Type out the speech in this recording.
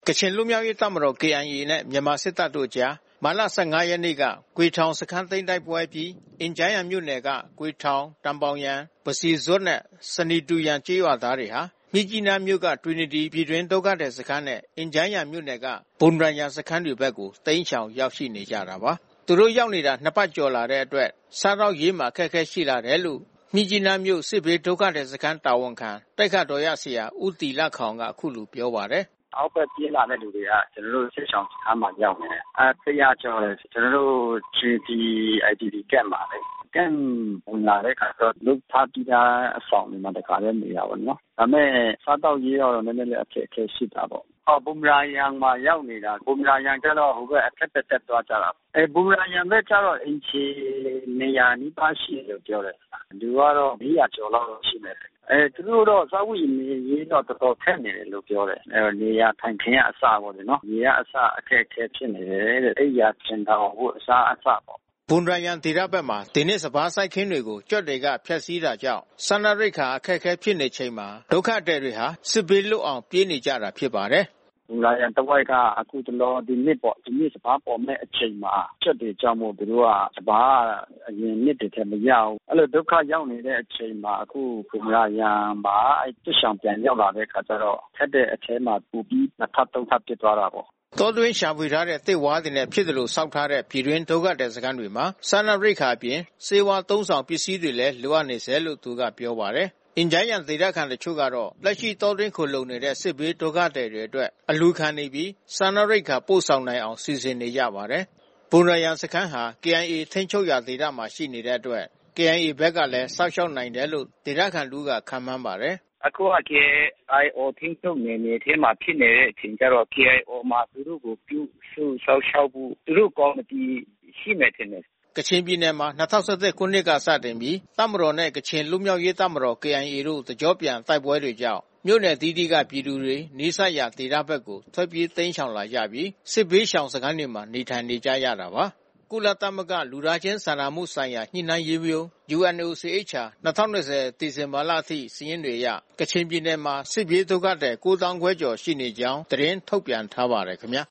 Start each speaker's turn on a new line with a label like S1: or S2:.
S1: ကချင်လူမျိုးရေးတပ်မတော် KIA နဲ့မြန်မာစစ်တပ်တို့ကြားမတ်လ 15 ရက်နေ့က ဂွေထောင်စခန်းသိမ်းတိုက်ပွဲအပြီး အင်ဂျန်းယန်မြို့နယ်က ဂွေထောင် တန်ဘောင်ယန် ပစီဇွပ်နဲ့ ဆနီတူယန်ကျေးရွာသားတွေဟာ မြစ်ကြီးနားမြို့က တွီနတီပြည်တွင်းဒုက္ခသည်စခန်းနဲ့ အင်ဂျန်းယန်မြို့နယ်က ဘွမ်ရာယန်စခန်းတွေဘက်ကို တိမ်းရှောင်ရောက်ရှိနေကြတာပါ။ သူတို့ရောက်နေတာ 2 ပတ်ကျော်လာတဲ့အတွက် စားသောက်ရေးမှာအခက်အခဲရှိလာတယ်လို့ မြစ်ကြီးနားမြို့စစ်ဘေးဒုက္ခသည်စခန်းတာဝန်ခံ တိုက်ခတ်တော်ရဆရာဦးတီလခေါင်ကအခုလိုပြောပါတယ်။
S2: “အောက်ဘက်ပြေးလာတဲ့လူတွေက ကျနော်တို့စစ်ရှောင်စခန်းမှာရောက်နေတယ်။ 100 ကျော်တယ်။ ကျနော်တို့ Trinity IDP Camp မှာလေ။ Camp ဝင်လာတဲ့အခါကျတော့ လုပ်ထားပြီးသားအဆောင်တွေမှာတခါတည်းနေတာပေါ့နော်။ ဒါပေမဲ့စားသောက်ရေးတော့နည်းနည်းအခက်ခဲရှိတာပေါ့။ ဘွမ်ရာယန်မှာရောက်နေတာ။ ဘွမ်ရာယန်ကျတော့ဟိုဘက်အထက်ဘက်တက်သွားကြတာ။ ဘွမ်ရာယန်ဘက်ကျတော့အိမ်ခြေ200 နီးပါးရှိတယ်လို့ပြောတယ်။ လူကတော့ 400 ကျော်လောက်ရှိမယ်။ သူတို့တော့စားဝတ်နေရေးတော့တော်တော်ခက်နေတယ်လို့ပြောတယ်။ နေရာထိုင်ခင်းကအစပေါ့လေနော်။ ရေကအစအခက်ခဲဖြစ်နေတယ်တဲ့။ အိပ်ယာခြင်ထောင်အဝတ်အစားအစပေါ့။
S1: ” ဘွမ်ရာယန်ဒေသဘက်မှာ ဒီနှစ်စပါးစိုက်ခင်းတွေကို ကြွက်တွေကဖျက်ဆီးတာကြောင့် စားနပ်ရိက္ခာအခက်ခဲဖြစ်နေချိန်မှာ ဒုက္ခသည်တွေဟာ စစ်ဘေးလွတ်အောင်ပြေးနေကြတာဖြစ်ပါတယ်။
S2: “ဘွမ်ရာယန်တဝိုက်ကအခုတလောဒီနှစ်ပေါ့။ ဒီနှစ်စပါးပေါ်မဲ့အချိန်မှာကြွက်တွေကြောင့်မို့သူတို့ကစပါးအရင်နှစ်တွေထက်မရဘူး။ အဲဒီလိုဒုက္ခရောက်နေတဲ့အချိန်မှာအခုဘွမ်ရာယန်မှာစစ်ရှောင်ပြန်ရောက်လာတဲ့အခါကျတော့ခက်တဲ့အထဲမှာပိုပြီး2 ထပ် 3 ထပ်ဖြစ်သွားတာပေါ့။ ”
S1: တောတွင်းရှာဖွေထားတဲ့သစ်ဝါးတွေနဲ့ဖြစ်သလိုဆောက်ထားတဲ့ပြည်တွင်းဒုက္ခသည်စခန်းတွေမှာ စားနပ်ရိက္ခာအပြင် ဆေးဝါးအသုံးဆောင်ပစ္စည်းတွေလည်းလိုအပ်နေဆဲလို့သူကပြောပါတယ်။ အင်ဂျန်းယန်ဒေသခံတချို့ကတော့ လက်ရှိတောတွင်းခိုလှုံနေတဲ့စစ်ဘေးဒုက္ခသည်တွေအတွက် အလှူခံနေပြီး စားနပ်ရိက္ခာပို့ဆောင်နိုင်အောင်စီစဉ်နေကြပါတယ်။ ဘွမ်ရာယန်စခန်းဟာ KIA ထိန်းချုပ်ရာဒေသမှာရှိနေတဲ့အတွက် KIA ဘက်ကလည်းစောင့်ရှောက်နိုင်တယ်လို့ ဒေသခံတဦးကခန့်မှန်းပါတယ်။
S2: “အခုက KIO ထိန်းချုပ်နယ်မြေထဲမှာဖြစ်နေတဲ့အချိန်ကျတော့ KIO မှာသူတို့ကိုပြုစုစောင့်ရှောက်ဖို့သူတို့ကော်မီတီရှိမယ်ထင်တယ်။ ”
S1: ကချင်ပြည်နယ်မှာ ၂၀၁၁ ခုနှစ်ကစတင်ပြီး တပ်မတော်နဲ့ကချင်လွတ်မြောက်ရေးတပ်မတော် KIA တို့တကျော့ပြန်တိုက်ပွဲတွေကြောင့် မြို့နယ်အသီးသီးကပြည်သူတွေ နီးစပ်ရာဒေသဘက်ကို ထွက်ပြေးတိမ်းရှောင်လာကြပြီး စစ်ဘေးရှောင်စခန်းတွေမှာ နေထိုင်နေကြရတာပါ။ ကုလသမဂ္ဂလူသားချင်းစာနာမှုဆိုင်ရာညှိနှိုင်းရေးရုံး UNOCHA 2020 ဒီဇင်ဘာလအထိစာရင်းတွေအရ ကချင်ပြည်နယ်မှာ စစ်ပြေးဒုက္ခသည် 9 သောင်းခွဲကျော်ရှိနေကြောင်း သတင်းထုတ်ပြန်ထားပါတယ်ခင်ဗျာ